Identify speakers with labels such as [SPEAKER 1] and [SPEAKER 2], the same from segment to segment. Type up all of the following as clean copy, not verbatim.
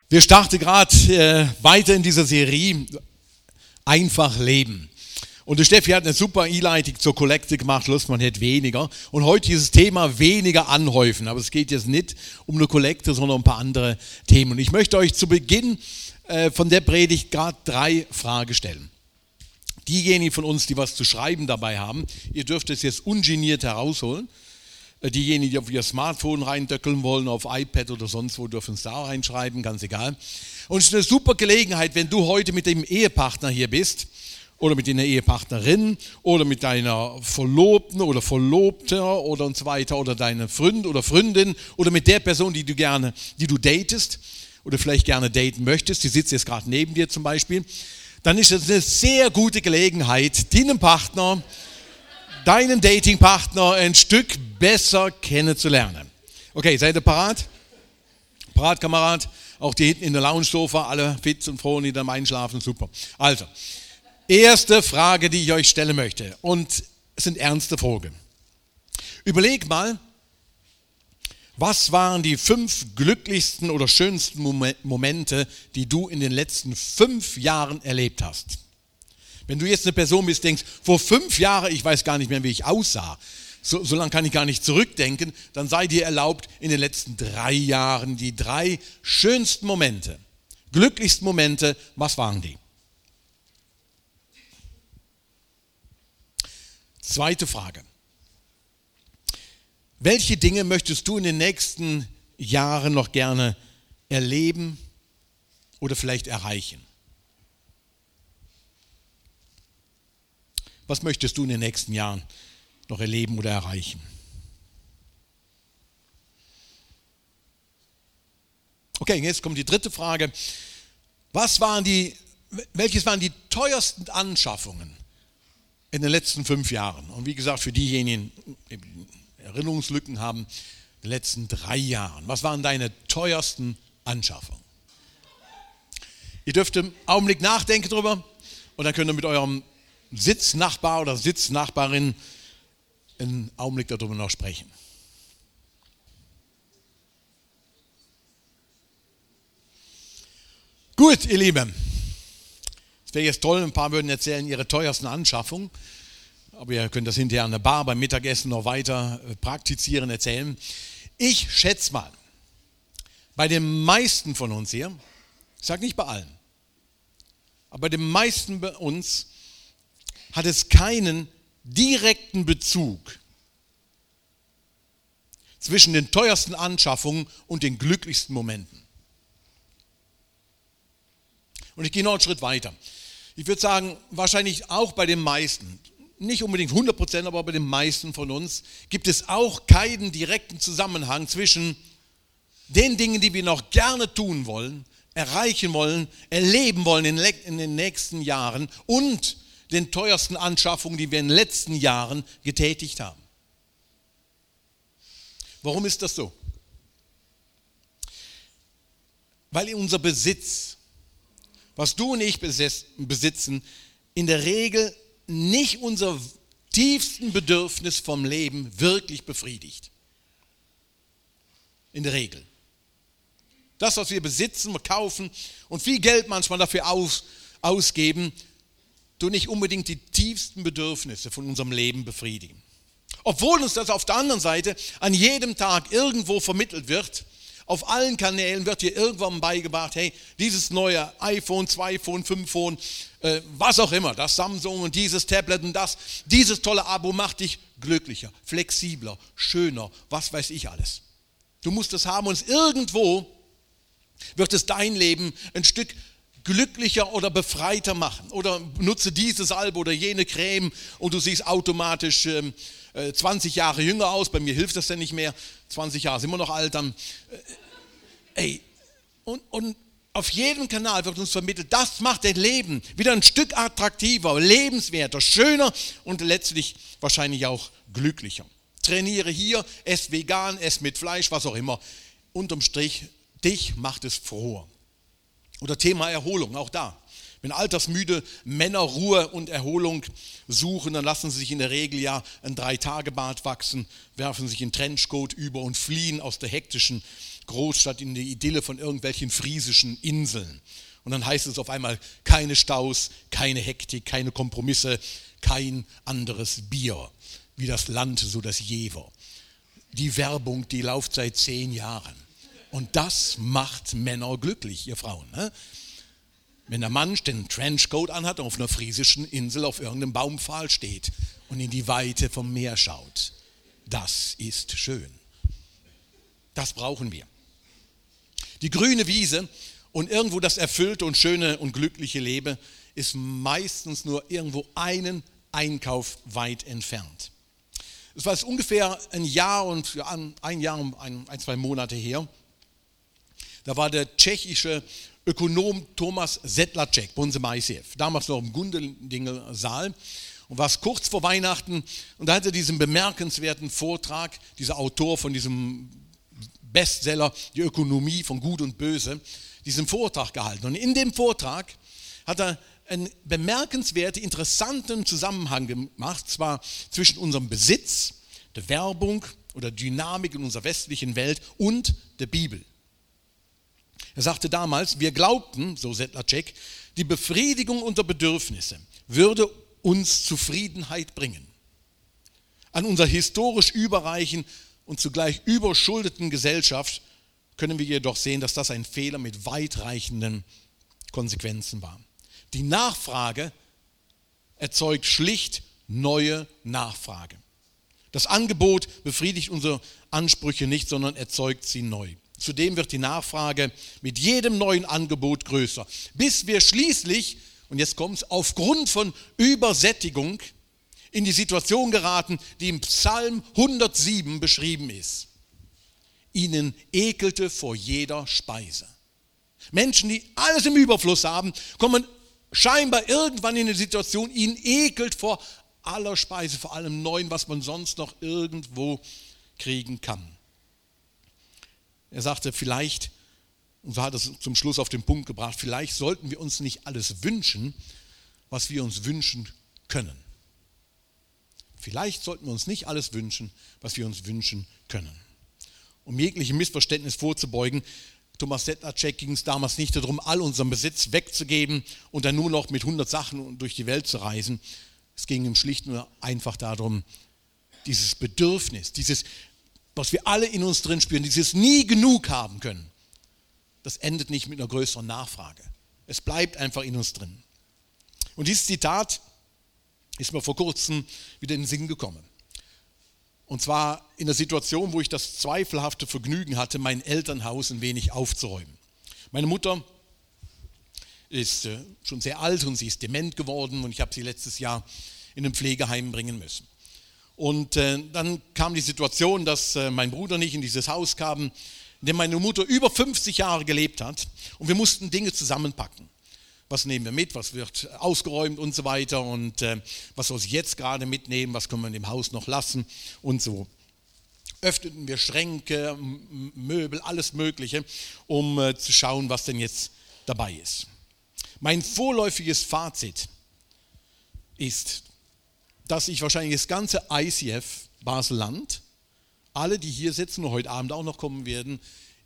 [SPEAKER 1] Wir starten gerade weiter in dieser Serie Einfach leben. Und der Steffi hat eine super Einleitung zur Kollekte gemacht, Lust man hätte weniger. Und heute dieses Thema weniger anhäufen. Aber es geht jetzt nicht um eine Kollekte, sondern um ein paar andere Themen. Und ich möchte euch zu Beginn von der Predigt gerade 3 Fragen stellen. Diejenigen von uns, die was zu schreiben dabei haben, ihr dürft es jetzt ungeniert herausholen. Diejenigen, die auf ihr Smartphone reindöckeln wollen, auf iPad oder sonst wo, dürfen es da reinschreiben, ganz egal. Und es ist eine super Gelegenheit, wenn du heute mit dem Ehepartner hier bist oder mit deiner Ehepartnerin oder mit deiner Verlobten oder Verlobter oder und so weiter oder deinem Freund oder Freundin oder mit der Person, die du datest oder vielleicht gerne daten möchtest, die sitzt jetzt gerade neben dir zum Beispiel, dann ist es eine sehr gute Gelegenheit, deinen Partner, deinen Datingpartner ein Stück besser kennenzulernen. Okay, seid ihr parat? Parat, Kamerad? Auch die hinten in der Lounge-Sofa, alle fit und froh und nicht am Einschlafen, super. Also, erste Frage, die ich euch stellen möchte, und es sind ernste Fragen. Überleg mal, was waren die 5 glücklichsten oder schönsten Momente, die du in den letzten 5 Jahren erlebt hast? Wenn du jetzt eine Person bist, denkst, vor 5 Jahren, ich weiß gar nicht mehr, wie ich aussah, so lange kann ich gar nicht zurückdenken, dann sei dir erlaubt, in den letzten 3 Jahren die 3 schönsten Momente, glücklichsten Momente, was waren die? Zweite Frage. Welche Dinge möchtest du in den nächsten Jahren noch gerne erleben oder vielleicht erreichen? Was möchtest du in den nächsten Jahren noch erleben oder erreichen? Okay, jetzt kommt die dritte Frage. Welches waren die teuersten Anschaffungen in den letzten 5 Jahren? Und wie gesagt, für diejenigen, die Erinnerungslücken haben, in den letzten 3 Jahren. Was waren deine teuersten Anschaffungen? Ihr dürft im Augenblick nachdenken drüber und dann könnt ihr mit eurem Sitznachbar oder Sitznachbarin einen Augenblick darüber noch sprechen. Gut, ihr Lieben. Es wäre jetzt toll, ein paar würden erzählen ihre teuersten Anschaffungen, aber ihr könnt das hinterher an der Bar beim Mittagessen noch weiter praktizieren, erzählen. Ich schätze mal, bei den meisten von uns hier, ich sage nicht bei allen, aber bei den meisten bei uns hat es keinen direkten Bezug zwischen den teuersten Anschaffungen und den glücklichsten Momenten. Und ich gehe noch einen Schritt weiter. Ich würde sagen, wahrscheinlich auch bei den meisten, nicht unbedingt 100%, aber bei den meisten von uns gibt es auch keinen direkten Zusammenhang zwischen den Dingen, die wir noch gerne tun wollen, erreichen wollen, erleben wollen in den nächsten Jahren und den teuersten Anschaffungen, die wir in den letzten Jahren getätigt haben. Warum ist das so? Weil unser Besitz, was du und ich besitzen, in der Regel nicht unser tiefsten Bedürfnis vom Leben wirklich befriedigt. In der Regel. Das, was wir besitzen, wir kaufen und viel Geld manchmal dafür ausgeben, du nicht unbedingt die tiefsten Bedürfnisse von unserem Leben befriedigen. Obwohl uns das auf der anderen Seite an jedem Tag irgendwo vermittelt wird, auf allen Kanälen wird dir irgendwann beigebracht, hey, dieses neue iPhone, 2-Phone, 5-Phone, was auch immer, das Samsung und dieses Tablet und dieses tolle Abo macht dich glücklicher, flexibler, schöner, was weiß ich alles. Du musst es haben und irgendwo wird es dein Leben ein Stück glücklicher oder befreiter machen. Oder nutze dieses Salbe oder jene Creme und du siehst automatisch 20 Jahre jünger aus. Bei mir hilft das denn nicht mehr. 20 Jahre sind immer noch alt. Dann, und auf jedem Kanal wird uns vermittelt, das macht dein Leben wieder ein Stück attraktiver, lebenswerter, schöner und letztlich wahrscheinlich auch glücklicher. Trainiere hier, ess vegan, ess mit Fleisch, was auch immer. Unterm Strich, dich macht es froher. Oder Thema Erholung, auch da. Wenn altersmüde Männer Ruhe und Erholung suchen, dann lassen sie sich in der Regel ja ein 3-Tage-Bart wachsen, werfen sich in Trenchcoat über und fliehen aus der hektischen Großstadt, in die Idylle von irgendwelchen friesischen Inseln. Und dann heißt es auf einmal, keine Staus, keine Hektik, keine Kompromisse, kein anderes Bier, wie das Land, so das Jever. Die Werbung, die läuft seit 10 Jahren. Und das macht Männer glücklich, ihr Frauen. Ne? Wenn der Mann den Trenchcoat anhat und auf einer friesischen Insel auf irgendeinem Baumpfahl steht und in die Weite vom Meer schaut. Das ist schön. Das brauchen wir. Die grüne Wiese und irgendwo das erfüllte und schöne und glückliche Leben ist meistens nur irgendwo einen Einkauf weit entfernt. Es war ungefähr ein Jahr und 2 Monate her. Da war der tschechische Ökonom Thomas Sedlacek bei uns im ICF, damals noch im Gundeldinger Saal, und war es kurz vor Weihnachten, und da hat er diesen bemerkenswerten Vortrag, dieser Autor von diesem Bestseller, die Ökonomie von Gut und Böse, diesen Vortrag gehalten. Und in dem Vortrag hat er einen bemerkenswerten, interessanten Zusammenhang gemacht, zwar zwischen unserem Besitz, der Werbung oder Dynamik in unserer westlichen Welt und der Bibel. Er sagte damals, wir glaubten, so Sedlacek, die Befriedigung unserer Bedürfnisse würde uns Zufriedenheit bringen. An unserer historisch überreichen und zugleich überschuldeten Gesellschaft können wir jedoch sehen, dass das ein Fehler mit weitreichenden Konsequenzen war. Die Nachfrage erzeugt schlicht neue Nachfrage. Das Angebot befriedigt unsere Ansprüche nicht, sondern erzeugt sie neu. Zudem wird die Nachfrage mit jedem neuen Angebot größer, bis wir schließlich, und jetzt kommt es, aufgrund von Übersättigung in die Situation geraten, die im Psalm 107 beschrieben ist. Ihnen ekelte vor jeder Speise. Menschen, die alles im Überfluss haben, kommen scheinbar irgendwann in eine Situation, ihnen ekelt vor aller Speise, vor allem Neuen, was man sonst noch irgendwo kriegen kann. Er sagte, vielleicht, und so hat er es zum Schluss auf den Punkt gebracht, vielleicht sollten wir uns nicht alles wünschen, was wir uns wünschen können. Vielleicht sollten wir uns nicht alles wünschen, was wir uns wünschen können. Um jeglichem Missverständnis vorzubeugen, Thomas Sedlacek ging es damals nicht darum, all unseren Besitz wegzugeben und dann nur noch mit 100 Sachen durch die Welt zu reisen. Es ging ihm schlicht nur einfach darum, dieses Bedürfnis, dieses, was wir alle in uns drin spüren, dieses nie genug haben können, das endet nicht mit einer größeren Nachfrage. Es bleibt einfach in uns drin. Und dieses Zitat ist mir vor kurzem wieder in den Sinn gekommen. Und zwar in der Situation, wo ich das zweifelhafte Vergnügen hatte, mein Elternhaus ein wenig aufzuräumen. Meine Mutter ist schon sehr alt und sie ist dement geworden und ich habe sie letztes Jahr in ein Pflegeheim bringen müssen. Und dann kam die Situation, dass mein Bruder nicht in dieses Haus kam, in dem meine Mutter über 50 Jahre gelebt hat, und wir mussten Dinge zusammenpacken. Was nehmen wir mit, was wird ausgeräumt und so weiter, und was soll sie jetzt gerade mitnehmen, was können wir in dem Haus noch lassen und so. Öffneten wir Schränke, Möbel, alles Mögliche, um zu schauen, was denn jetzt dabei ist. Mein vorläufiges Fazit ist, dass ich wahrscheinlich das ganze ICF Basel-Land, alle, die hier sitzen und heute Abend auch noch kommen werden,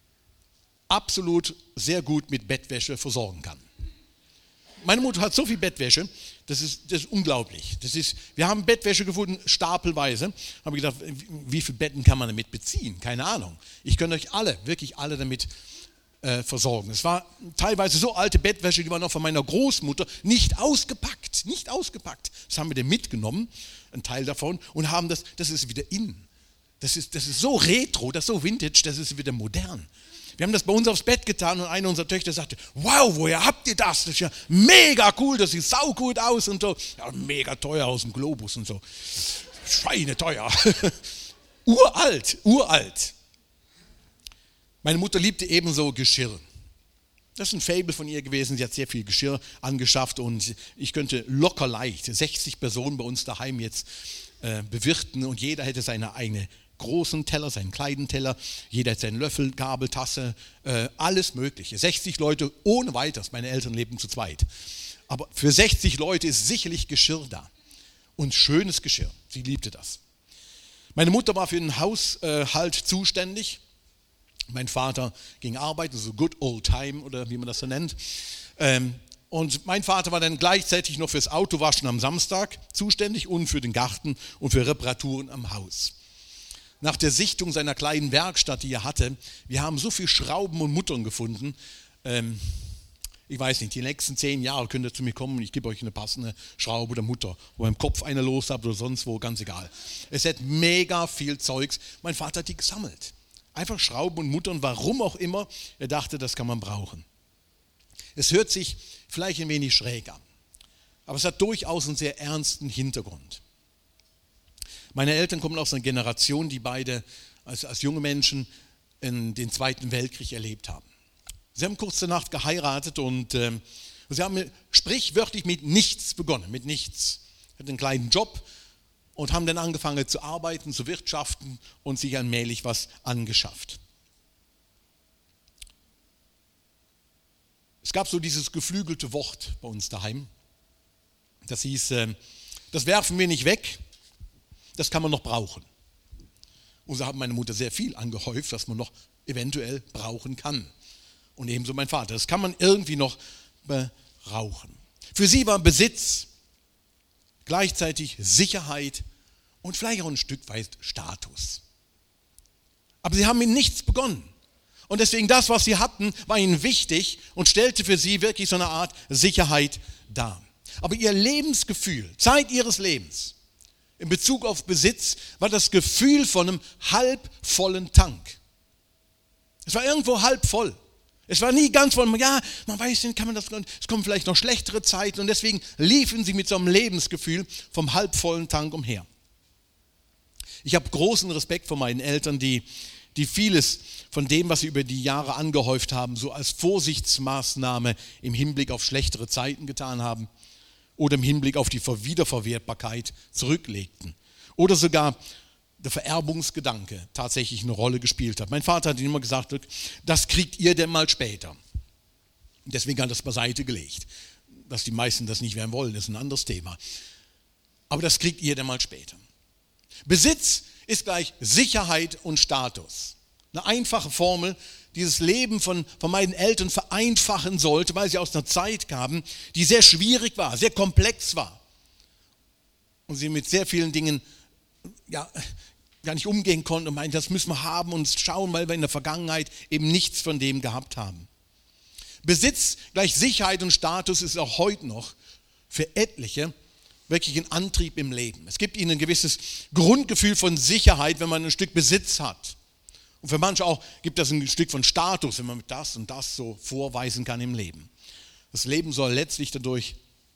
[SPEAKER 1] absolut sehr gut mit Bettwäsche versorgen kann. Meine Mutter hat so viel Bettwäsche, das ist unglaublich. Wir haben Bettwäsche gefunden, stapelweise. Habe ich gedacht, wie viele Betten kann man damit beziehen? Keine Ahnung. Ich könnte euch alle, wirklich alle damit versorgen. Es war teilweise so alte Bettwäsche, die war noch von meiner Großmutter nicht ausgepackt. Das haben wir dann mitgenommen, ein Teil davon, und haben das ist wieder in. Das ist so retro, das ist so vintage, das ist wieder modern. Wir haben das bei uns aufs Bett getan und eine unserer Töchter sagte, wow, woher habt ihr das? Das ist ja mega cool, das sieht saugut aus und so. Ja, mega teuer aus dem Globus und so. Schweineteuer. Uralt. Meine Mutter liebte ebenso Geschirr. Das ist ein Faible von ihr gewesen. Sie hat sehr viel Geschirr angeschafft und ich könnte locker leicht 60 Personen bei uns daheim jetzt bewirten und jeder hätte seine eigene großen Teller, seinen kleinen Teller, jeder hat seinen Löffel, Gabel, Tasse, alles Mögliche. 60 Leute ohne weiteres, meine Eltern leben zu zweit. Aber für 60 Leute ist sicherlich Geschirr da. Und schönes Geschirr, sie liebte das. Meine Mutter war für den Haushalt zuständig Mein Vater ging arbeiten, so good old time oder wie man das so nennt. Und mein Vater war dann gleichzeitig noch fürs Autowaschen am Samstag zuständig und für den Garten und für Reparaturen am Haus. Nach der Sichtung seiner kleinen Werkstatt, die er hatte, wir haben so viel Schrauben und Muttern gefunden. Ich weiß nicht, die nächsten 10 Jahre könnt ihr zu mir kommen und ich gebe euch eine passende Schraube oder Mutter, wo ihr im Kopf eine los habt oder sonst wo, ganz egal. Es hat mega viel Zeugs. Mein Vater hat die gesammelt. Einfach Schrauben und Muttern, warum auch immer. Er dachte, das kann man brauchen. Es hört sich vielleicht ein wenig schräg an, aber es hat durchaus einen sehr ernsten Hintergrund. Meine Eltern kommen aus einer Generation, die beide als junge Menschen den Zweiten Weltkrieg erlebt haben. Sie haben kurz danach geheiratet und sie haben sprichwörtlich mit nichts begonnen, mit nichts. Sie hatten einen kleinen Job und haben dann angefangen zu arbeiten, zu wirtschaften und sich allmählich was angeschafft. Es gab so dieses geflügelte Wort bei uns daheim. Das hieß, das werfen wir nicht weg, das kann man noch brauchen. Und so hat meine Mutter sehr viel angehäuft, was man noch eventuell brauchen kann. Und ebenso mein Vater. Das kann man irgendwie noch brauchen. Für sie war Besitz gleichzeitig Sicherheit und vielleicht auch ein Stück weit Status. Aber sie haben mit nichts begonnen. Und deswegen das, was sie hatten, war ihnen wichtig und stellte für sie wirklich so eine Art Sicherheit dar. Aber ihr Lebensgefühl, Zeit ihres Lebens, in Bezug auf Besitz, war das Gefühl von einem halbvollen Tank. Es war irgendwo halb voll. Es war nie ganz voll, ja, man weiß nicht, es kommen vielleicht noch schlechtere Zeiten und deswegen liefen sie mit so einem Lebensgefühl vom halbvollen Tank umher. Ich habe großen Respekt vor meinen Eltern, die vieles von dem, was sie über die Jahre angehäuft haben, so als Vorsichtsmaßnahme im Hinblick auf schlechtere Zeiten getan haben oder im Hinblick auf die Wiederverwertbarkeit zurücklegten oder sogar der Vererbungsgedanke tatsächlich eine Rolle gespielt hat. Mein Vater hat immer gesagt, das kriegt ihr denn mal später. Deswegen hat er das beiseite gelegt. Dass die meisten das nicht mehr wollen, ist ein anderes Thema. Aber das kriegt ihr denn mal später. Besitz ist gleich Sicherheit und Status. Eine einfache Formel, die das Leben von meinen Eltern vereinfachen sollte, weil sie aus einer Zeit kamen, die sehr schwierig war, sehr komplex war. Und sie mit sehr vielen Dingen gar nicht umgehen konnten und meinten, das müssen wir haben und schauen, weil wir in der Vergangenheit eben nichts von dem gehabt haben. Besitz gleich Sicherheit und Status ist auch heute noch für etliche wirklich ein Antrieb im Leben. Es gibt ihnen ein gewisses Grundgefühl von Sicherheit, wenn man ein Stück Besitz hat. Und für manche auch gibt es ein Stück von Status, wenn man mit das und das so vorweisen kann im Leben. Das Leben soll letztlich dadurch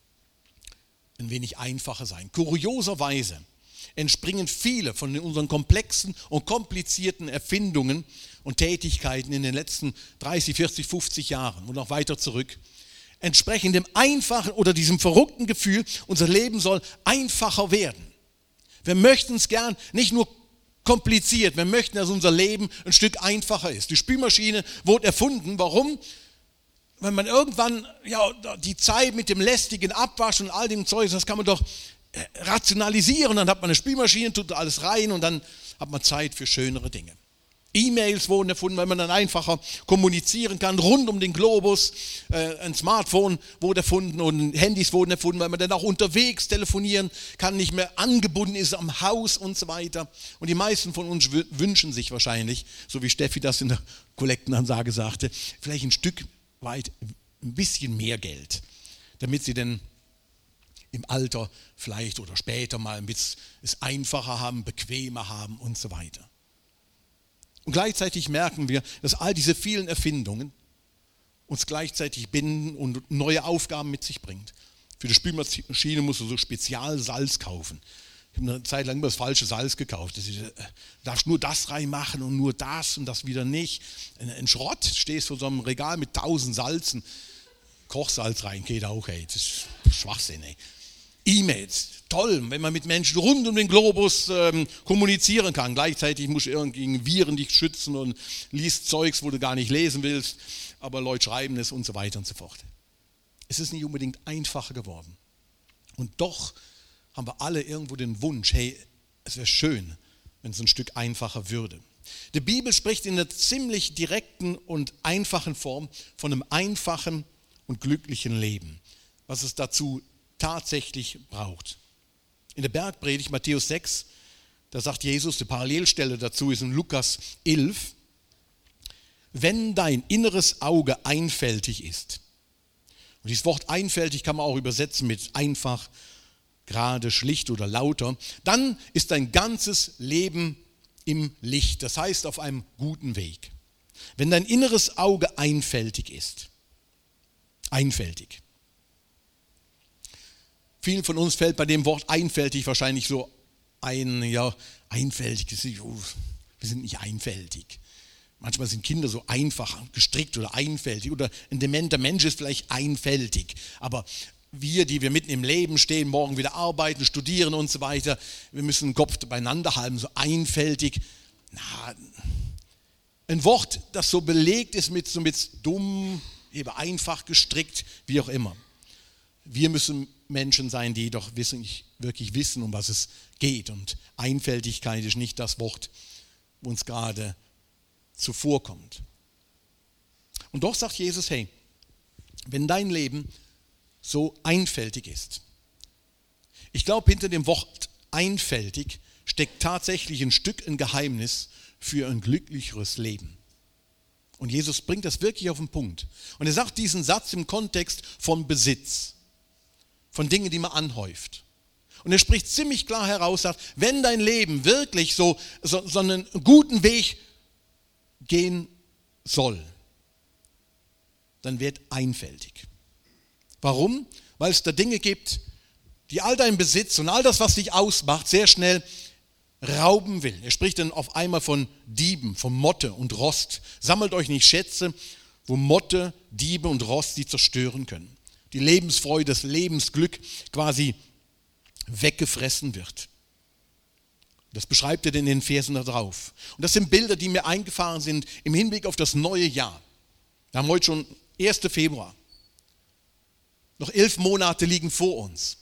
[SPEAKER 1] ein wenig einfacher sein. Kurioserweise entspringen viele von unseren komplexen und komplizierten Erfindungen und Tätigkeiten in den letzten 30, 40, 50 Jahren und auch weiter zurück, entsprechend dem einfachen oder diesem verrückten Gefühl, unser Leben soll einfacher werden. Wir möchten es gern nicht nur kompliziert, wir möchten, dass unser Leben ein Stück einfacher ist. Die Spülmaschine wurde erfunden, warum? Weil man irgendwann die Zeit mit dem lästigen Abwaschen und all dem Zeug, das kann man doch rationalisieren, dann hat man eine Spülmaschine, tut alles rein und dann hat man Zeit für schönere Dinge. E-Mails wurden erfunden, weil man dann einfacher kommunizieren kann, rund um den Globus. Ein Smartphone wurde erfunden und Handys wurden erfunden, weil man dann auch unterwegs telefonieren kann, nicht mehr angebunden ist am Haus und so weiter. Und die meisten von uns wünschen sich wahrscheinlich, so wie Steffi das in der Kollektenansage sagte, vielleicht ein Stück weit ein bisschen mehr Geld, damit sie denn im Alter vielleicht oder später mal es einfacher haben, bequemer haben und so weiter. Und gleichzeitig merken wir, dass all diese vielen Erfindungen uns gleichzeitig binden und neue Aufgaben mit sich bringt. Für die Spülmaschine musst du so Spezialsalz kaufen. Ich habe eine Zeit lang immer das falsche Salz gekauft. Du darfst nur das reinmachen und nur das und das wieder nicht. Ein Schrott, stehst vor so einem Regal mit 1000 Salzen. Kochsalz rein geht auch, ey. Das ist Schwachsinn, ey. E-Mails, toll, wenn man mit Menschen rund um den Globus kommunizieren kann. Gleichzeitig musst du irgendwie Viren dich schützen und liest Zeugs, wo du gar nicht lesen willst, aber Leute schreiben es und so weiter und so fort. Es ist nicht unbedingt einfacher geworden. Und doch haben wir alle irgendwo den Wunsch, hey, es wäre schön, wenn es ein Stück einfacher würde. Die Bibel spricht in einer ziemlich direkten und einfachen Form von einem einfachen und glücklichen Leben, was es dazu tatsächlich braucht. In der Bergpredigt Matthäus 6, da sagt Jesus, die Parallelstelle dazu ist in Lukas 11, wenn dein inneres Auge einfältig ist, und dieses Wort einfältig kann man auch übersetzen mit einfach, gerade, schlicht oder lauter, dann ist dein ganzes Leben im Licht, das heißt auf einem guten Weg. Wenn dein inneres Auge einfältig ist, einfältig. Vielen von uns fällt bei dem Wort einfältig wahrscheinlich so ein, ja, einfältig, wir sind nicht einfältig. Manchmal sind Kinder so einfach gestrickt oder einfältig oder ein dementer Mensch ist vielleicht einfältig, aber wir, die wir mitten im Leben stehen, morgen wieder arbeiten, studieren und so weiter, wir müssen den Kopf beieinander halten, so einfältig. Ein Wort, das so belegt ist mit dumm, eben einfach gestrickt, wie auch immer. Wir müssen Menschen sein, die doch wirklich wissen, um was es geht. Und Einfältigkeit ist nicht das Wort, wo uns gerade zuvorkommt. Und doch sagt Jesus, hey, wenn dein Leben so einfältig ist. Ich glaube, hinter dem Wort einfältig steckt tatsächlich ein Geheimnis für ein glücklicheres Leben. Und Jesus bringt das wirklich auf den Punkt. Und er sagt diesen Satz im Kontext von Besitz, von Dingen, die man anhäuft. Und er spricht ziemlich klar heraus, sagt, wenn dein Leben wirklich so einen guten Weg gehen soll, dann wird einfältig. Warum? Weil es da Dinge gibt, die all deinen Besitz und all das, was dich ausmacht, sehr schnell rauben will. Er spricht dann auf einmal von Dieben, von Motte und Rost. Sammelt euch nicht Schätze, wo Motte, Diebe und Rost die zerstören können. Die Lebensfreude, das Lebensglück quasi weggefressen wird. Das beschreibt er in den Versen da drauf. Und das sind Bilder, die mir eingefahren sind im Hinblick auf das neue Jahr. Wir haben heute schon 1. Februar. Noch 11 Monate liegen vor uns.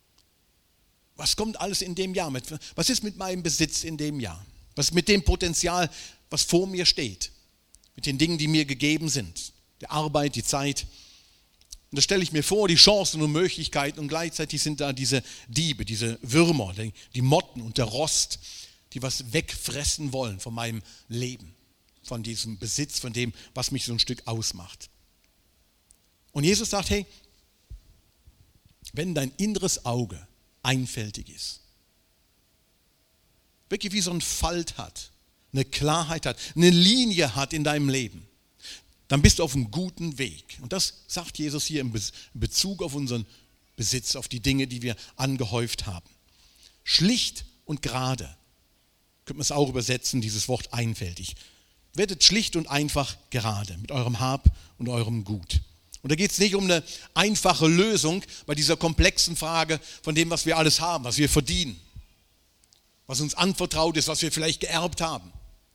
[SPEAKER 1] Was kommt alles in dem Jahr? Was ist mit meinem Besitz in dem Jahr? Was ist mit dem Potenzial, was vor mir steht? Mit den Dingen, die mir gegeben sind? Die Arbeit, die Zeit. Und da stelle ich mir vor, die Chancen und Möglichkeiten und gleichzeitig sind da diese Diebe, diese Würmer, die Motten und der Rost, die was wegfressen wollen von meinem Leben, von diesem Besitz, von dem, was mich so ein Stück ausmacht. Und Jesus sagt, hey, wenn dein inneres Auge einfältig ist, wirklich wie so ein Falt hat, eine Klarheit hat, eine Linie hat in deinem Leben, dann bist du auf einem guten Weg. Und das sagt Jesus hier in Bezug auf unseren Besitz, auf die Dinge, die wir angehäuft haben. Schlicht und gerade, könnte man es auch übersetzen, dieses Wort einfältig. Werdet schlicht und einfach gerade mit eurem Hab und eurem Gut. Und da geht es nicht um eine einfache Lösung bei dieser komplexen Frage von dem, was wir alles haben, was wir verdienen, was uns anvertraut ist, was wir vielleicht geerbt haben.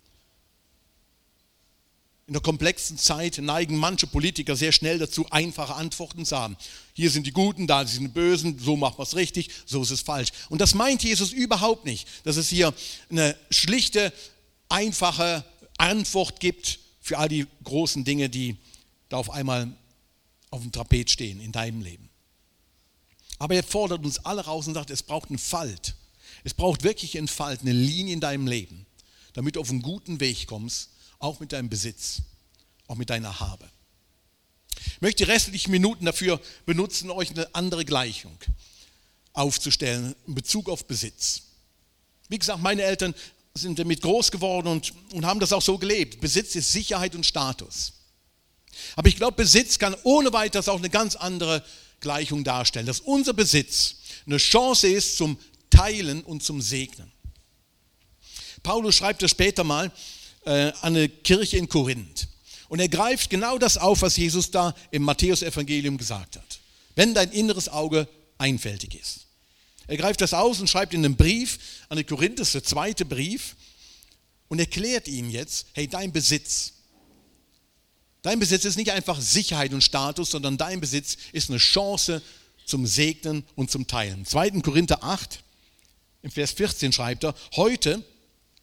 [SPEAKER 1] In der komplexen Zeit neigen manche Politiker sehr schnell dazu, einfache Antworten zu haben. Hier sind die Guten, da sind die Bösen, so macht man es richtig, so ist es falsch. Und das meint Jesus überhaupt nicht, dass es hier eine schlichte, einfache Antwort gibt für all die großen Dinge, die da auf einmal auf dem Trapez stehen in deinem Leben. Aber er fordert uns alle raus und sagt, es braucht einen Falt. Es braucht wirklich einen Falt, eine Linie in deinem Leben, damit du auf einen guten Weg kommst, auch mit deinem Besitz, auch mit deiner Habe. Ich möchte die restlichen Minuten dafür benutzen, euch eine andere Gleichung aufzustellen in Bezug auf Besitz. Wie gesagt, meine Eltern sind damit groß geworden und haben das auch so gelebt. Besitz ist Sicherheit und Status. Aber ich glaube, Besitz kann ohne weiteres auch eine ganz andere Gleichung darstellen, dass unser Besitz eine Chance ist zum Teilen und zum Segnen. Paulus schreibt das später mal an eine Kirche in Korinth. Und er greift genau das auf, was Jesus da im Matthäus-Evangelium gesagt hat. Wenn dein inneres Auge einfältig ist. Er greift das aus und schreibt in einem Brief an die Korinth, das ist der zweite Brief, und erklärt ihnen jetzt, hey, dein Besitz ist nicht einfach Sicherheit und Status, sondern dein Besitz ist eine Chance zum Segnen und zum Teilen. 2. Korinther 8, im Vers 14 schreibt er, heute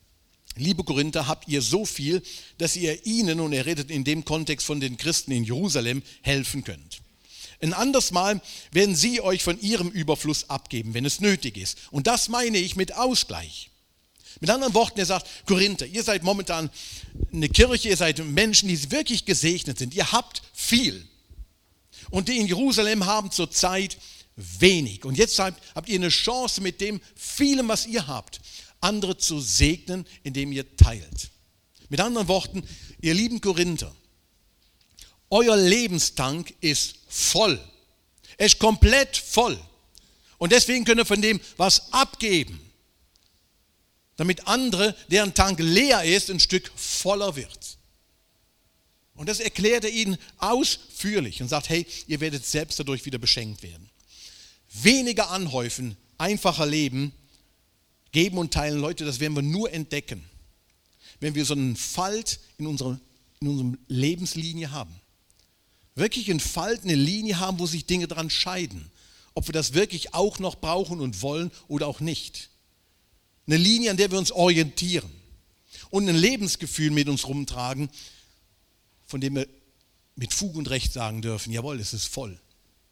[SPEAKER 1] liebe Korinther, habt ihr so viel, dass ihr ihnen, und er redet in dem Kontext von den Christen in Jerusalem, helfen könnt. Ein anderes Mal werden sie euch von ihrem Überfluss abgeben, wenn es nötig ist. Und das meine ich mit Ausgleich. Mit anderen Worten, er sagt, Korinther, ihr seid momentan eine Kirche, ihr seid Menschen, die wirklich gesegnet sind. Ihr habt viel. Und die in Jerusalem haben zurzeit wenig. Und jetzt habt ihr eine Chance, mit dem vielen, was ihr habt, andere zu segnen, indem ihr teilt. Mit anderen Worten, ihr lieben Korinther, euer Lebenstank ist voll. Er ist komplett voll. Und deswegen könnt ihr von dem was abgeben, damit andere, deren Tank leer ist, ein Stück voller wird. Und das erklärt er ihnen ausführlich und sagt, hey, ihr werdet selbst dadurch wieder beschenkt werden. Weniger anhäufen, einfacher leben, geben und teilen, Leute, das werden wir nur entdecken, wenn wir so einen Falt in unserer Lebenslinie haben. Wirklich einen Falt, eine Linie haben, wo sich Dinge dran scheiden. Ob wir das wirklich auch noch brauchen und wollen oder auch nicht. Eine Linie, an der wir uns orientieren. Und ein Lebensgefühl mit uns rumtragen, von dem wir mit Fug und Recht sagen dürfen, jawohl, es ist voll.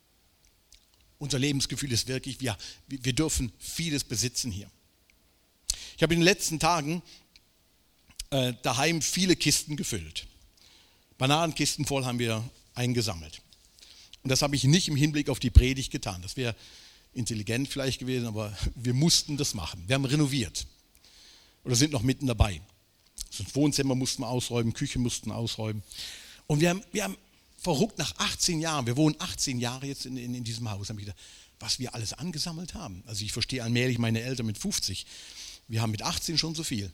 [SPEAKER 1] Unser Lebensgefühl ist wirklich, wir dürfen vieles besitzen hier. Ich habe in den letzten Tagen daheim viele Kisten gefüllt. Bananenkisten voll haben wir eingesammelt. Und das habe ich nicht im Hinblick auf die Predigt getan. Das wäre intelligent vielleicht gewesen, aber wir mussten das machen. Wir haben renoviert oder sind noch mitten dabei. Das Wohnzimmer mussten wir ausräumen, Küche mussten ausräumen. Und wir haben verrückt nach 18 Jahren, wir wohnen 18 Jahre jetzt in diesem Haus, habe ich gedacht, was wir alles angesammelt haben. Also ich verstehe allmählich meine Eltern mit 50. Wir haben mit 18 schon so viel.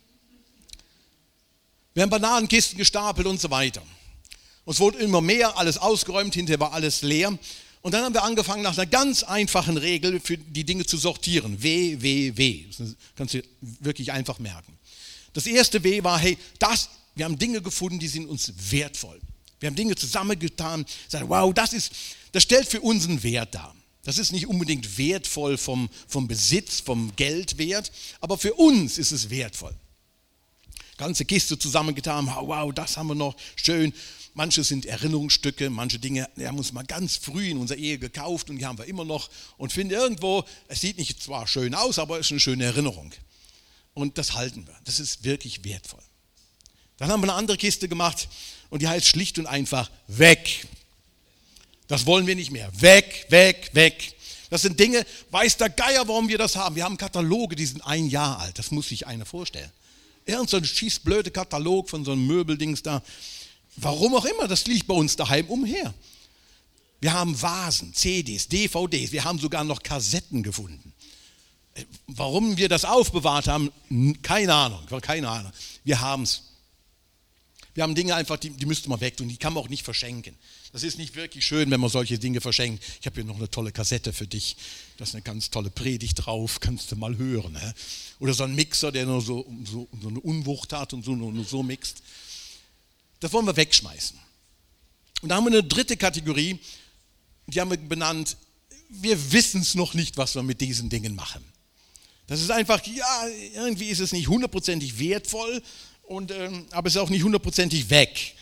[SPEAKER 1] Wir haben Bananenkisten gestapelt und so weiter. Und es wurde immer mehr, alles ausgeräumt, hinterher war alles leer. Und dann haben wir angefangen, nach einer ganz einfachen Regel für die Dinge zu sortieren. W, W, W. Das kannst du wirklich einfach merken. Das erste W war, hey, wir haben Dinge gefunden, die sind uns wertvoll. Wir haben Dinge zusammengetan, sagen, wow, das stellt für uns einen Wert dar. Das ist nicht unbedingt wertvoll vom Besitz, vom Geldwert, aber für uns ist es wertvoll. Ganze Kiste zusammengetan, wow, das haben wir noch, schön. Manche sind Erinnerungsstücke, manche Dinge, die haben uns mal ganz früh in unserer Ehe gekauft und die haben wir immer noch und finden irgendwo, es sieht nicht zwar schön aus, aber es ist eine schöne Erinnerung. Und das halten wir, das ist wirklich wertvoll. Dann haben wir eine andere Kiste gemacht und die heißt schlicht und einfach weg. Das wollen wir nicht mehr. Weg, weg, weg. Das sind Dinge, weiß der Geier, warum wir das haben. Wir haben Kataloge, die sind 1 Jahr alt, das muss sich einer vorstellen. Irgend so ein schießblöde Katalog von so einem Möbeldings da. Warum auch immer, das liegt bei uns daheim umher. Wir haben Vasen, CDs, DVDs, wir haben sogar noch Kassetten gefunden. Warum wir das aufbewahrt haben, keine Ahnung. Wir haben es. Wir haben Dinge einfach, die müsste man weg tun, die kann man auch nicht verschenken. Das ist nicht wirklich schön, wenn man solche Dinge verschenkt. Ich habe hier noch eine tolle Kassette für dich, da ist eine ganz tolle Predigt drauf, kannst du mal hören. Ne? Oder so ein Mixer, der nur so eine Unwucht hat und nur so mixt. Das wollen wir wegschmeißen. Und da haben wir eine dritte Kategorie, die haben wir benannt, wir wissen es noch nicht, was wir mit diesen Dingen machen. Das ist einfach, ja, irgendwie ist es nicht 100%ig wertvoll, aber es ist auch nicht 100%ig weg.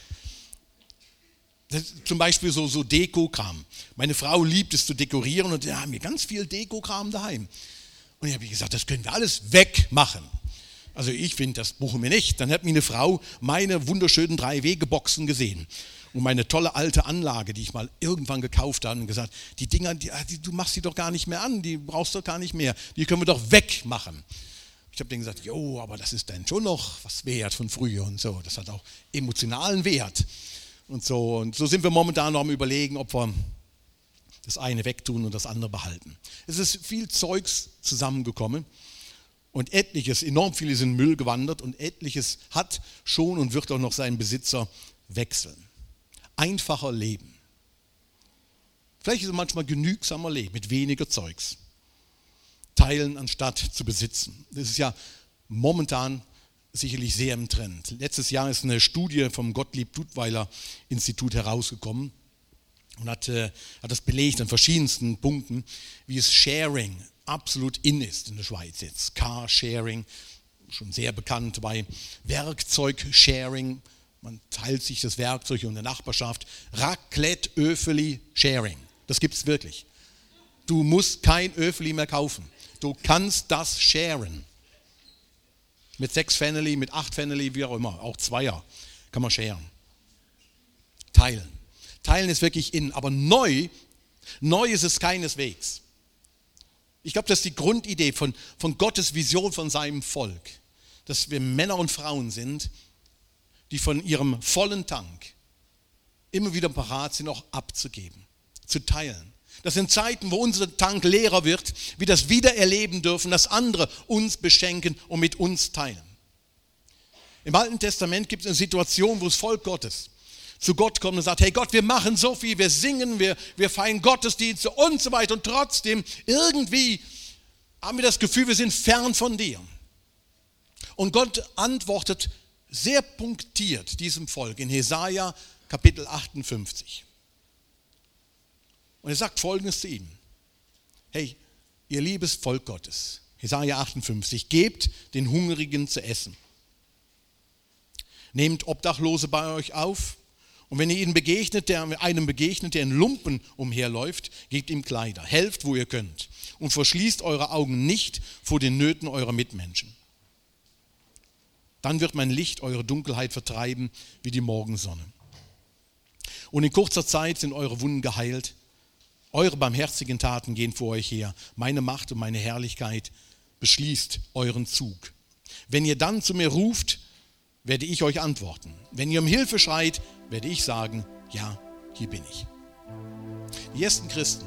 [SPEAKER 1] Das ist zum Beispiel so Dekokram. Meine Frau liebt es zu dekorieren und da haben wir ganz viel Dekokram daheim. Und ich habe gesagt, das können wir alles wegmachen. Also ich finde, das brauchen wir nicht. Dann hat meine Frau meine wunderschönen 3-Wege-Boxen gesehen. Und meine tolle alte Anlage, die ich mal irgendwann gekauft habe und gesagt, die Dinger, du machst die doch gar nicht mehr an, die brauchst du gar nicht mehr. Die können wir doch wegmachen. Ich habe denen gesagt, jo, aber das ist dann schon noch was wert von früher und so. Das hat auch emotionalen Wert. Und so sind wir momentan noch am Überlegen, ob wir das eine wegtun und das andere behalten. Es ist viel Zeugs zusammengekommen. Und etliches, enorm viel ist in Müll gewandert und etliches hat schon und wird auch noch seinen Besitzer wechseln. Einfacher Leben. Vielleicht ist es manchmal genügsamer Leben mit weniger Zeugs. Teilen anstatt zu besitzen. Das ist ja momentan sicherlich sehr im Trend. Letztes Jahr ist eine Studie vom Gottlieb-Duttweiler-Institut herausgekommen und hat das belegt an verschiedensten Punkten, wie es Sharing absolut in ist in der Schweiz jetzt. Carsharing, schon sehr bekannt bei Werkzeug-Sharing. Man teilt sich das Werkzeug in der Nachbarschaft. Raclette-Öfeli-Sharing. Das gibt es wirklich. Du musst kein Öfeli mehr kaufen. Du kannst das sharen. Mit 6 Family, mit 8 Family, wie auch immer. Auch Zweier kann man sharen. Teilen. Teilen ist wirklich in. Aber neu ist es keineswegs. Ich glaube, das ist die Grundidee von Gottes Vision von seinem Volk. Dass wir Männer und Frauen sind, die von ihrem vollen Tank immer wieder parat sind, auch abzugeben, zu teilen. Das sind Zeiten, wo unser Tank leerer wird, wir das wieder erleben dürfen, dass andere uns beschenken und mit uns teilen. Im Alten Testament gibt es eine Situation, wo das Volk Gottes zu Gott kommt und sagt, hey Gott, wir machen so viel, wir singen, wir feiern Gottesdienste und so weiter und trotzdem irgendwie haben wir das Gefühl, wir sind fern von dir. Und Gott antwortet sehr punktiert diesem Volk in Jesaja Kapitel 58. Und er sagt Folgendes zu ihnen. Hey, ihr liebes Volk Gottes, Jesaja 58, gebt den Hungrigen zu essen. Nehmt Obdachlose bei euch auf und wenn ihr einem begegnet, der in Lumpen umherläuft, gebt ihm Kleider. Helft, wo ihr könnt und verschließt eure Augen nicht vor den Nöten eurer Mitmenschen. Dann wird mein Licht eure Dunkelheit vertreiben wie die Morgensonne. Und in kurzer Zeit sind eure Wunden geheilt. Eure barmherzigen Taten gehen vor euch her. Meine Macht und meine Herrlichkeit beschließt euren Zug. Wenn ihr dann zu mir ruft, werde ich euch antworten. Wenn ihr um Hilfe schreit, werde ich sagen, ja, hier bin ich. Die ersten Christen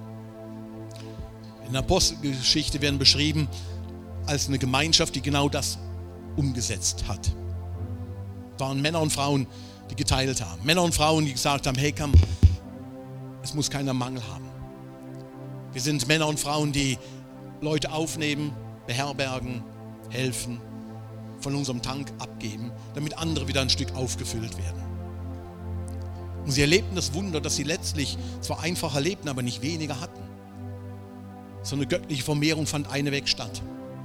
[SPEAKER 1] in der Apostelgeschichte werden beschrieben als eine Gemeinschaft, die genau das umgesetzt hat. Es waren Männer und Frauen, die geteilt haben. Männer und Frauen, die gesagt haben, hey komm, es muss keiner Mangel haben. Wir sind Männer und Frauen, die Leute aufnehmen, beherbergen, helfen, von unserem Tank abgeben, damit andere wieder ein Stück aufgefüllt werden. Und sie erlebten das Wunder, dass sie letztlich zwar einfacher lebten, aber nicht weniger hatten. So eine göttliche Vermehrung fand eineweg statt.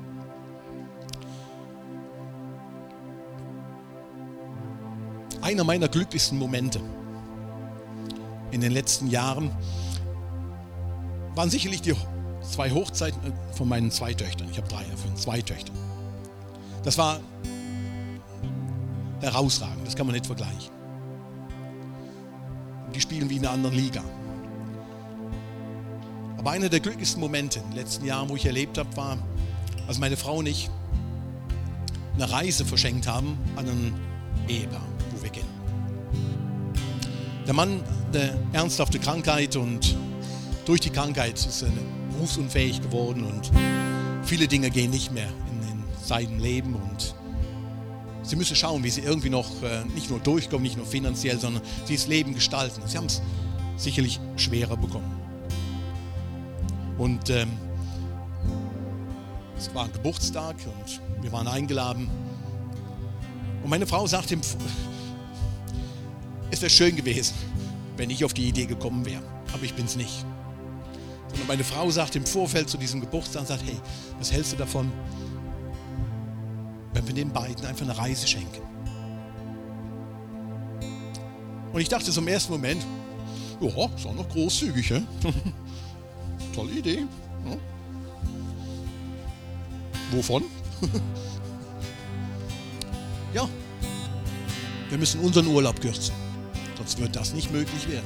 [SPEAKER 1] Einer meiner glücklichsten Momente in den letzten Jahren waren sicherlich die 2 Hochzeiten von meinen 2 Töchtern. Ich habe 2 Töchter. Das war herausragend, das kann man nicht vergleichen. Die spielen wie in einer anderen Liga. Aber einer der glücklichsten Momente in den letzten Jahren, wo ich erlebt habe, war, als meine Frau und ich eine Reise verschenkt haben an ein Ehepaar, wo wir gehen. Der Mann, eine ernsthafte Krankheit und durch die Krankheit ist er berufsunfähig geworden und viele Dinge gehen nicht mehr in seinem Leben und sie müssen schauen, wie sie irgendwie noch nicht nur durchkommen, nicht nur finanziell, sondern sie das Leben gestalten. Sie haben es sicherlich schwerer bekommen. Und es war ein Geburtstag und wir waren eingeladen. Und meine Frau sagte, es wäre schön gewesen, wenn ich auf die Idee gekommen wäre. Aber ich bin es nicht. Sondern meine Frau sagte im Vorfeld zu diesem Geburtstag, sagt, hey, was hältst du davon, wenn wir den beiden einfach eine Reise schenken? Und ich dachte so im ersten Moment, ja, ist auch noch großzügig, hä? Tolle Idee. Ja. Wovon? Ja, wir müssen unseren Urlaub kürzen, sonst wird das nicht möglich werden.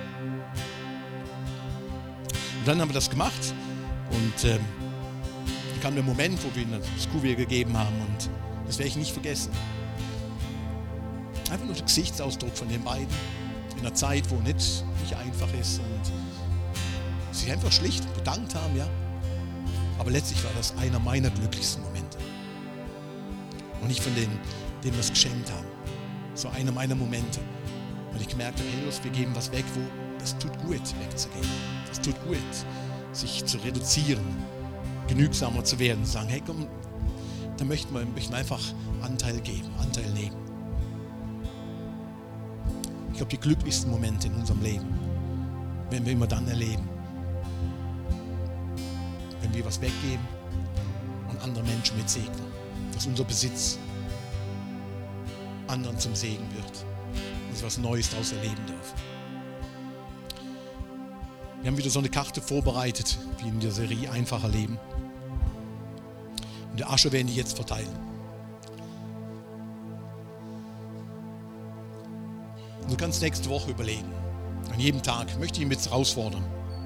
[SPEAKER 1] Und dann haben wir das gemacht und dann kam der Moment, wo wir ihnen das Kuvert gegeben haben und das werde ich nicht vergessen. Einfach nur der Gesichtsausdruck von den beiden in einer Zeit, wo nicht einfach ist und sie einfach schlicht bedankt haben, ja. Aber letztlich war das einer meiner glücklichsten Momente. Und nicht von denen wir es geschenkt haben. So einer meiner Momente. Und ich gemerkt habe, hey, wir geben was weg, wo das tut gut, wegzugeben. Das tut gut, sich zu reduzieren, genügsamer zu werden, zu sagen, hey komm, da möchten wir einfach Anteil geben, Anteil nehmen. Ich glaube, die glücklichsten Momente in unserem Leben werden wir immer dann erleben, wenn wir was weggeben und andere Menschen mit segnen. dass unser Besitz anderen zum Segen wird und sie was Neues daraus erleben dürfen. Wir haben wieder so eine Karte vorbereitet, wie in der Serie Einfacher Leben. Und der Asche werden die jetzt verteilen. Und du kannst nächste Woche überlegen, an jedem Tag möchte ich ihn jetzt herausfordern,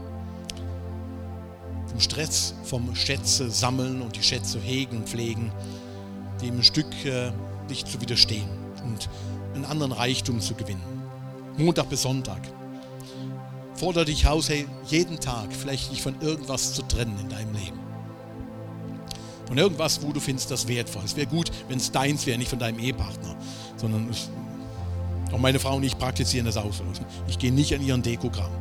[SPEAKER 1] vom Stress, vom Schätze sammeln und die Schätze hegen und pflegen, dem ein Stück dich zu widerstehen und einen anderen Reichtum zu gewinnen. Montag bis Sonntag. Fordere dich heraus, hey, jeden Tag vielleicht dich von irgendwas zu trennen in deinem Leben. Von irgendwas, wo du findest, das wertvoll. Es wäre gut, wenn es deins wäre, nicht von deinem Ehepartner, sondern auch meine Frau und ich praktizieren das auch so. Ich gehe nicht an ihren Dekogramm.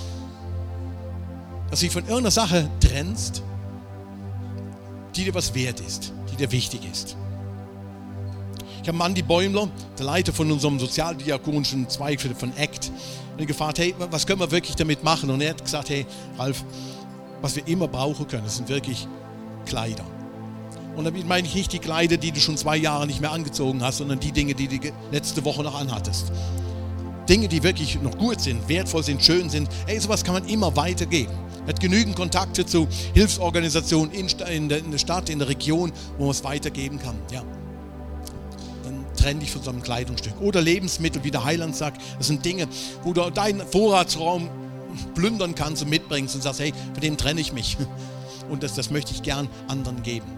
[SPEAKER 1] Dass du dich von irgendeiner Sache trennst, die dir was wert ist, die dir wichtig ist. Ich habe Andi Bäumler, der Leiter von unserem sozialdiakonischen Zweig von ACT, gefragt, hey, was können wir wirklich damit machen? Und er hat gesagt, hey, Ralf, was wir immer brauchen können, das sind wirklich Kleider. Und damit meine ich nicht die Kleider, die du schon 2 Jahre nicht mehr angezogen hast, sondern die Dinge, die du letzte Woche noch anhattest. Dinge, die wirklich noch gut sind, wertvoll sind, schön sind. Hey, sowas kann man immer weitergeben. Er hat genügend Kontakte zu Hilfsorganisationen in der Stadt, in der Region, wo man es weitergeben kann. Ja. Dann trenn dich von so einem Kleidungsstück. Oder Lebensmittel, wie der Heiland sagt. Das sind Dinge, wo du deinen Vorratsraum plündern kannst und mitbringst und sagst, hey, von dem trenne ich mich. Und das möchte ich gern anderen geben.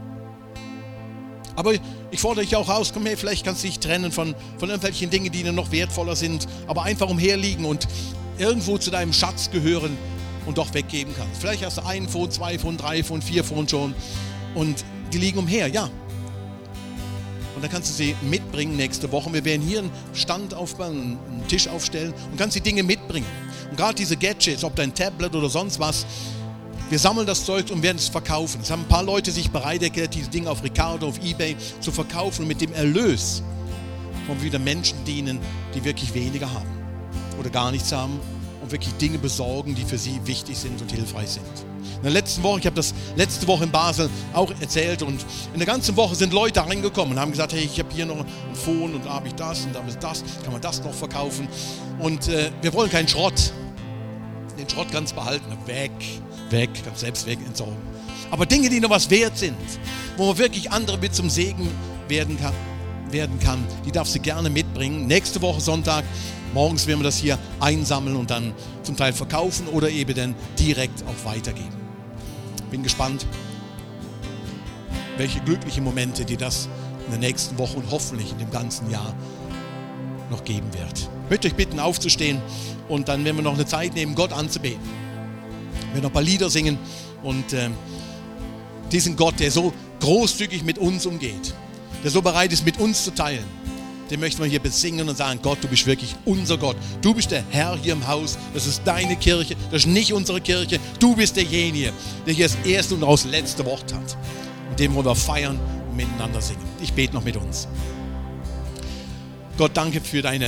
[SPEAKER 1] Aber ich fordere dich auch aus, komm her, vielleicht kannst du dich trennen von irgendwelchen Dingen, die dir noch wertvoller sind, aber einfach umherliegen und irgendwo zu deinem Schatz gehören und doch weggeben kannst. Vielleicht hast du 1 Phone, 2 Phone, 3 Phone, 4 Phone schon und die liegen umher, ja. Und dann kannst du sie mitbringen nächste Woche. Wir werden hier einen Stand aufbauen, einen Tisch aufstellen und kannst die Dinge mitbringen. Und gerade diese Gadgets, ob dein Tablet oder sonst was, wir sammeln das Zeug und werden es verkaufen. Es haben ein paar Leute sich bereit erklärt, diese Dinge auf Ricardo, auf eBay zu verkaufen und mit dem Erlös wollen wir wieder Menschen dienen, die wirklich weniger haben oder gar nichts haben und wirklich Dinge besorgen, die für sie wichtig sind und hilfreich sind. In der letzten Woche, ich habe das letzte Woche in Basel auch erzählt und in der ganzen Woche sind Leute reingekommen und haben gesagt, hey, ich habe hier noch ein Phone und da habe ich das und da habe ich das, kann man das noch verkaufen und wir wollen keinen Schrott. Den Schrott ganz behalten, weg, ganz selbst weg, entsorgen. Aber Dinge, die noch was wert sind, wo man wirklich andere mit zum Segen werden kann, die darfst du gerne mitbringen. Nächste Woche Sonntag, morgens werden wir das hier einsammeln und dann zum Teil verkaufen oder eben dann direkt auch weitergeben. Bin gespannt, welche glücklichen Momente dir das in der nächsten Woche und hoffentlich in dem ganzen Jahr noch geben wird. Ich möchte euch bitten, aufzustehen und dann werden wir noch eine Zeit nehmen, Gott anzubeten. Wir werden noch ein paar Lieder singen und diesen Gott, der so großzügig mit uns umgeht, der so bereit ist, mit uns zu teilen, den möchten wir hier besingen und sagen, Gott, du bist wirklich unser Gott. Du bist der Herr hier im Haus, das ist deine Kirche, das ist nicht unsere Kirche. Du bist derjenige, der hier das erste und auch das letzte Wort hat. Und dem wollen wir feiern und miteinander singen. Ich bete noch mit uns. Gott, danke für deine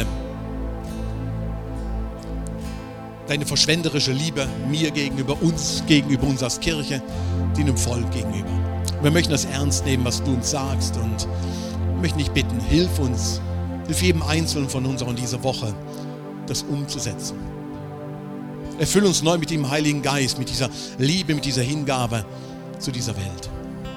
[SPEAKER 1] verschwenderische Liebe mir gegenüber, uns als Kirche, deinem Volk gegenüber. Und wir möchten das ernst nehmen, was du uns sagst und wir möchten dich bitten, hilf jedem Einzelnen von uns auch in dieser Woche, das umzusetzen. Erfülle uns neu mit dem Heiligen Geist, mit dieser Liebe, mit dieser Hingabe zu dieser Welt.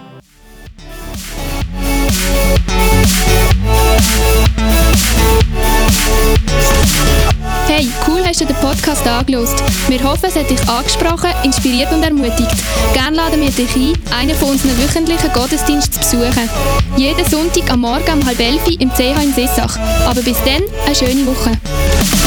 [SPEAKER 2] Hey, cool hast du den Podcast angehört. Wir hoffen, es hat dich angesprochen, inspiriert und ermutigt. Gerne laden wir dich ein, einen von unseren wöchentlichen Gottesdiensten zu besuchen. Jeden Sonntag am Morgen um 10:30 im CH in Sissach. Aber bis dann, eine schöne Woche.